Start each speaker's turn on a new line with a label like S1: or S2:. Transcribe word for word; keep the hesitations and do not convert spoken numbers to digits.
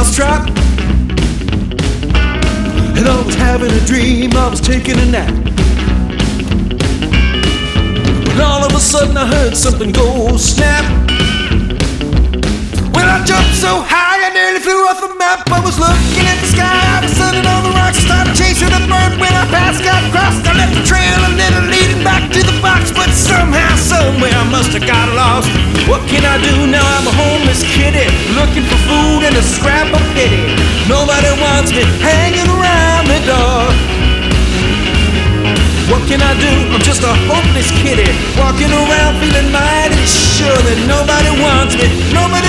S1: mousetrap. And I was having a dream, I was taking a nap. When all of a sudden I heard something go snap. When I jumped so high I nearly flew off the map. I was looking at the sky, I was standing on the rocks. I started chasing a bird when I passed got crossed. I left the trail a little leading back to the box, but somehow, somewhere I must have got lost. What can I do now? I'm a homeless kitty, looking for food and a scrap of pity. Nobody wants me hanging around the door. What can I do? I'm just a hopeless kitty, walking around feeling mighty sure that nobody wants me. Nobody